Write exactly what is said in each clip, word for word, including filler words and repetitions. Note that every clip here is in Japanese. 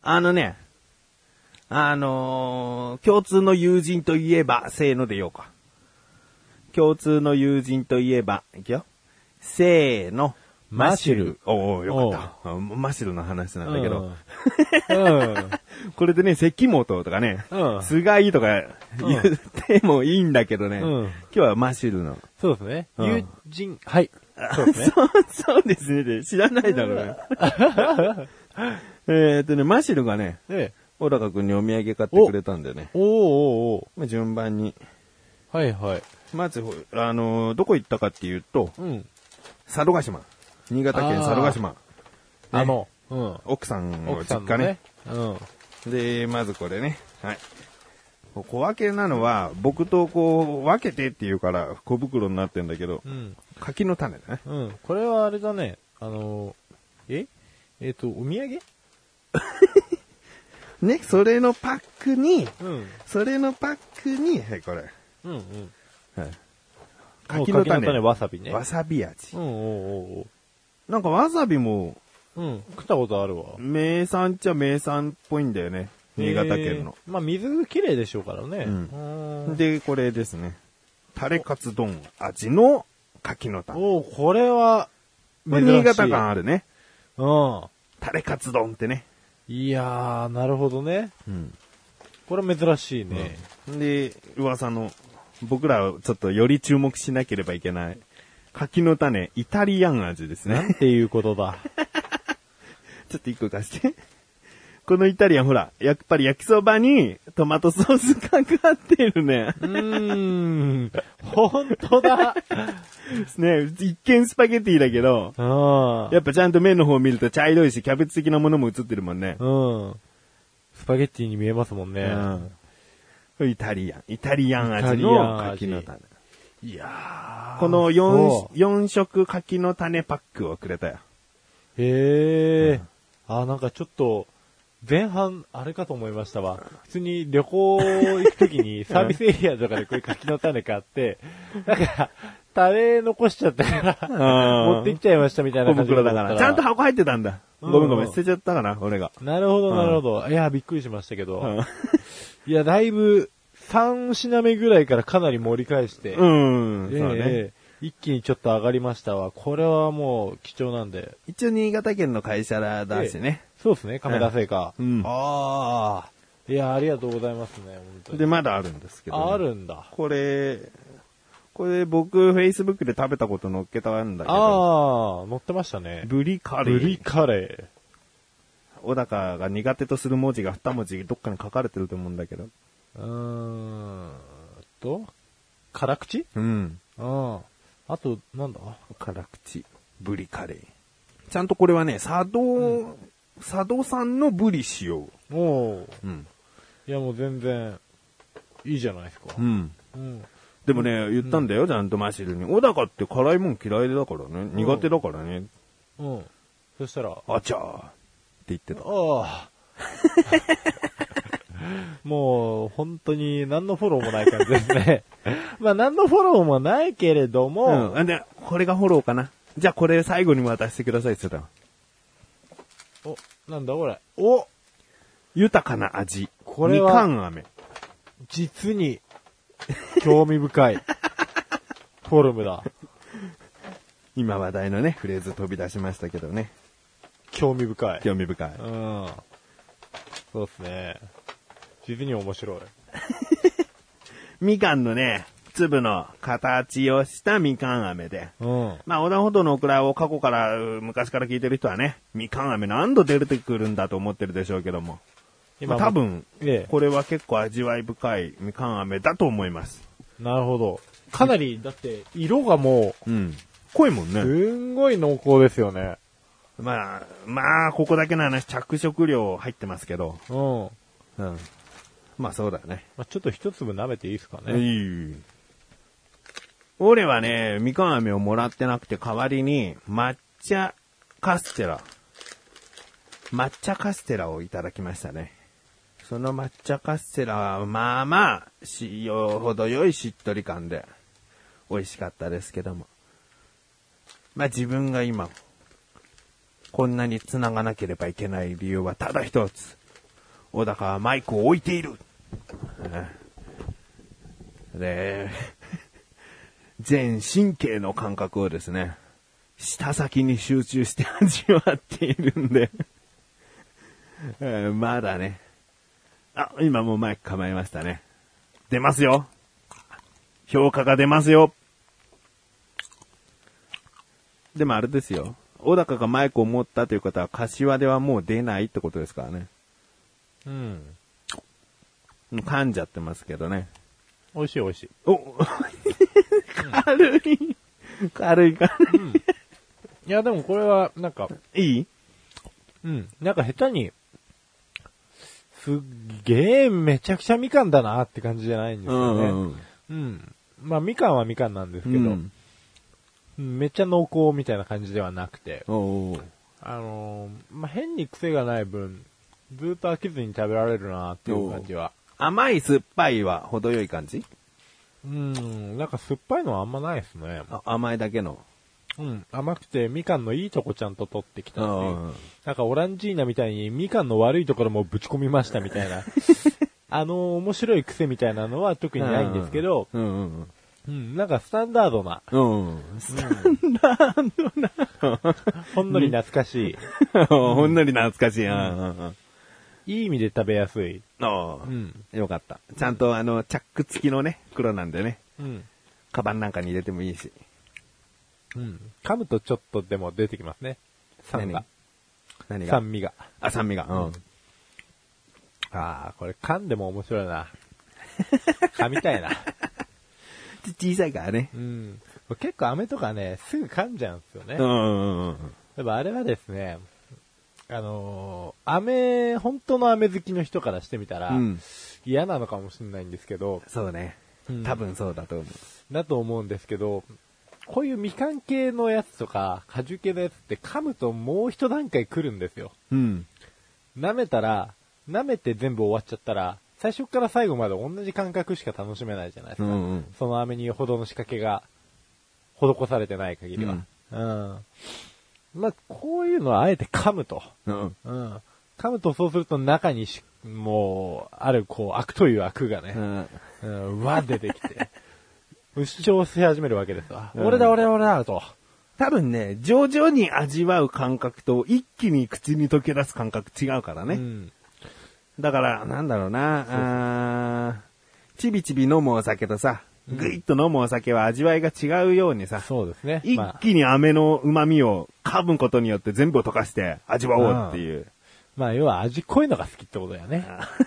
あのね、あのー、共通の友人といえば、せーので言おうか。共通の友人といえば、いくよ。せーの。 マシル。 おー、よかった。マシルの話なんだけど。 うんうん、 これでね、関本とかね、うん、菅井とか言ってもいいんだけどね、うん、今日はマシルの。 そうですね。うん、友人、はい。 そうですね。そう、そうですね。知らないだろうね。えっとね、マシルがね、ええ、小高くんにお土産買ってくれたんだよね。 おーおーおー。 まあ、順番に。 はいはい。 まず、あのー、どこ行ったかっていうと、うん、佐渡島。新潟県佐渡島。 あ、ね、の、 うん、奥さんの実家ね。ね、うん。で、まずこれね。はい。小分けなのは、僕とこう、分けてって言うから小袋になってんだけど、うん、柿の種だね。 うん。これはあれだね。あのー、ええっと、お土産ね、それのパックに、うん、それのパックに、はい、これ。うんうん。はい。 柿の種。柿の種わさびね。 わさび味。 うん、おうおう。 なんかわさびも、 うん、食ったことあるわ。 名産っちゃ名産っぽいんだよね。新潟県の。 まあ、水綺麗でしょうからね。 うん。で、これですね。タレカツ丼味の柿の種。 おー、これは、 珍しい。新潟感あるね。 うん。 タレカツ丼ってね。 いやー、なるほどね。うん。これ珍しいね。 うん、で、噂の、僕らはちょっとより注目しなければいけない。柿の種、イタリアン味ですね。 なんていうことだ。 ちょっと一個貸して。このイタリアン、ほら、やっぱり焼きそばにトマトソースかかってるね。 うーん。ほんとだ。 ね、一見スパゲティだけど、やっぱちゃんと麺の方を見ると茶色いし、キャベツ的なものも映ってるもんね。 うん。スパゲティに見えますもんね。 うん、イタリアン。イタリアン味の柿の種。 いやー。 この4、4色柿の種パックをくれたよ。 へー。うん、あ、なんかちょっと、前半、あれかと思いましたわ。普通に旅行行くときにサービスエリアとかでこういう柿の種買って、なんか、タレ残しちゃったから持ってきちゃいましたみたいな感じだから。ちゃんと箱入ってたんだ。ごめんごめん、捨てちゃったかな、俺が。 なるほど、なるほど。いや、びっくりしましたけど。いや、だいぶ、さん品目ぐらいからかなり盛り返して。 うん、そうね、 えー。一気にちょっと上がりましたわ。これはもう貴重なんで。 一応新潟県の会社だしね。 えーそうですね、亀田製菓。 うん。 ああ。いや、ありがとうございますね、本当に。 で、まだあるんですけど、ね。 あるんだ。 これ、これ僕、Facebook で食べたこと載っけたんだけど。 ああ、載ってましたね。 ブリカレー。 ブリカレー。小高が苦手とする文字が二文字どっかに書かれてると思うんだけど。 うーんと、辛口？ うん。 ああ。あと、なんだ？ 辛口。ブリカレー。ちゃんとこれはね、佐渡、うん佐渡産のブリ使用。 おお。うん。いやもう全然、いいじゃないですか。 うん。うん。でもね、言ったんだよ、ちゃんとマシルに。小高って辛いもん嫌いだからね。苦手だからね。 うん。そしたら、 あちゃーって言ってた。 ああ。もう、本当に何のフォローもない感じですね。まあ何のフォローもないけれども。 うん。で、これがフォローかな。じゃあこれ最後に渡してくださいって言ってた。 お、なんだこれ。お豊かな味。 これは、 みかん飴。 実に、興味深い、フォルムだ。 今話題のね、フレーズ飛び出しましたけどね。 興味深い。 興味深い。 うん。そうですね。実に面白い。 みかんのね、粒の形をしたみかん飴で。 うん。 まあ、横断歩道のオクラを過去から、昔から聞いてる人はね、みかん飴何度出てくるんだと思ってるでしょうけども。今、まあ、多分、ええ、これは結構味わい深いみかん飴だと思います。 なるほど。かなり、だって、色がもう、うん。濃いもんね。 すんごい濃厚ですよね。 まあ、まあ、ここだけの話、着色料入ってますけど。 うん。 うん。まあ、そうだね。 まあ、ちょっと一粒舐めていいですかね。 いい。俺はね、みかん飴をもらってなくて代わりに抹茶カステラ。抹茶カステラをいただきましたね。その抹茶カステラはまあまあ、しよほど良いしっとり感で美味しかったですけども。まあ自分が今、こんなに繋がなければいけない理由はただ一つ。 小高はマイクを置いている。で、全神経の感覚をですね、舌先に集中して味わっているんで、まだね。あ、今もうマイク構えましたね。出ますよ。評価が出ますよ。でもあれですよ。小高がマイクを持ったということは、柏ではもう出ないってことですからね。 うん。 噛んじゃってますけどね。 美味しい美味しい。 お軽い。軽い軽い、 うん。いや、でもこれは、なんか。 いい？ うん。なんか下手に、すっげえめちゃくちゃみかんだなって感じじゃないんですよね。うん、うん。まあみかんはみかんなんですけど、うんめっちゃ濃厚みたいな感じではなくて、 おあのー、まあ、変に癖がない分、ずっと飽きずに食べられるなっていう感じは。 甘い酸っぱいは程よい感じ？ うん、なんか酸っぱいのはあんまないですね。 あ甘いだけの。 うん、甘くてみかんのいいとこちゃんと取ってきたんで、なんかオランジーナみたいにみかんの悪いところもぶち込みましたみたいな、あのー、面白い癖みたいなのは特にないんですけど、 うんうんうんうん、なんかスタンダードな。 うん。スタンダードな。 ほんのり懐かしい。 ほんのり懐かしい。うんうんうん、 いい意味で食べやすい。 ああ、うん。よかった。ちゃんとあの、チャック付きのね、袋なんでね。 うん。 カバンなんかに入れてもいいし。 うん。噛むとちょっとでも出てきますね。酸が。 何が？ 酸味が。 あ、酸味が。うん。 ああ、これ噛んでも面白いな。噛みたいな。 小さいからね。 うん。結構飴とかね、すぐ噛んじゃうんですよね。 うんうんうん。 やっぱあれはですね、あのー、飴、本当の飴好きの人からしてみたら、うん、嫌なのかもしれないんですけど。 そうね。うん、多分そうだと思う。 だと思うんですけど、こういうみかん系のやつとか、果樹系のやつって噛むともう一段階来るんですよ。 うん。 舐めたら、舐めて全部終わっちゃったら、最初から最後まで同じ感覚しか楽しめないじゃないですか。うんうん、その飴にほどの仕掛けが施されてない限りは。うん。うん、まあ、こういうのはあえて噛むと。うん。うん。噛むとそうすると中にし、もう、あるこう、悪という悪がね、うん。うん、わ、出てきて、主張し始めるわけですわ。うん、俺だ俺だ俺だと。 多分ね、徐々に味わう感覚と一気に口に溶け出す感覚違うからね。うん、だから、なんだろうな、そうそうあちびちび飲むお酒とさ、ぐいっと飲むお酒は味わいが違うようにさ、 そうですね。 一気に飴の旨味を噛むことによって全部を溶かして味わおうっていう。 まあ、要は味濃いのが好きってことだよね。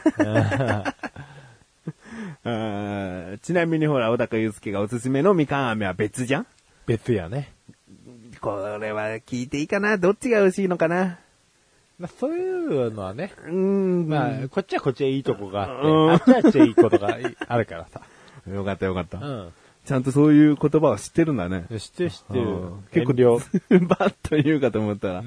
あちなみにほら、小高祐介がおすすめのみかん飴は別じゃん？ 別やね。 これは聞いていいかな？どっちが美味しいのかな？ まあ、そういうのはね。 うーん。 まあ、こっちはこっちはいいとこがあって、あっちはあっちはいいことがあるからさ。 よかったよかった。 うん。 ちゃんとそういう言葉を知ってるんだね。 知ってる知ってる。 結構量。バッと言うかと思ったら。うん。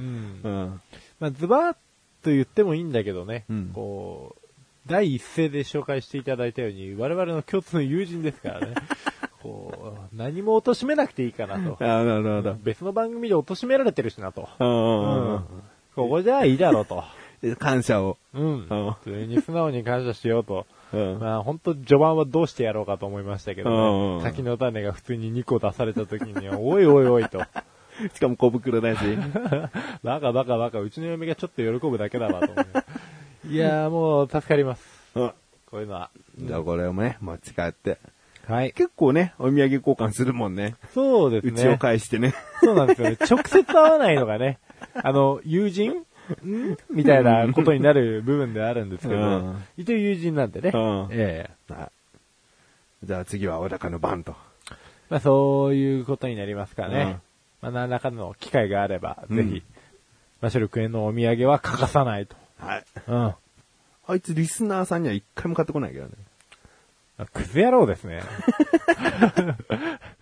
うん、まあ、ズバッと言ってもいいんだけどね。うん、こう、第一声で紹介していただいたように、我々の共通の友人ですからね。こう、何も貶めなくていいかなと。 あ、なるほど。 別の番組で貶められてるしなと。 うん。うん、 ここじゃいいだろうと。 感謝を。 うん。普通に素直に感謝しようと。うん、まあ本当序盤はどうしてやろうかと思いましたけど、ね、うん、柿の種が普通ににこ出された時には、おいおいおいと。 しかも小袋だし。 バカバカバカ、うちの嫁がちょっと喜ぶだけだわと思う。いやーもう助かります。うん、こういうのは。 じゃあこれをね、持ち帰って。 はい。 結構ね、お土産交換するもんね。 そうですね。 うちを返してね。 そうなんですよね。直接会わないのがね、あの、友人んみたいなことになる部分であるんですけど、うん、一応友人なんでね。うん、ええあ。じゃあ次は小高の番と。 まあそういうことになりますからね。うん、まあ何らかの機会があれば、うん、ぜひ、マシュル君へのお土産は欠かさないと。 はい。 うん。 あいつリスナーさんには一回も買ってこないけどね。 クズ野郎ですね。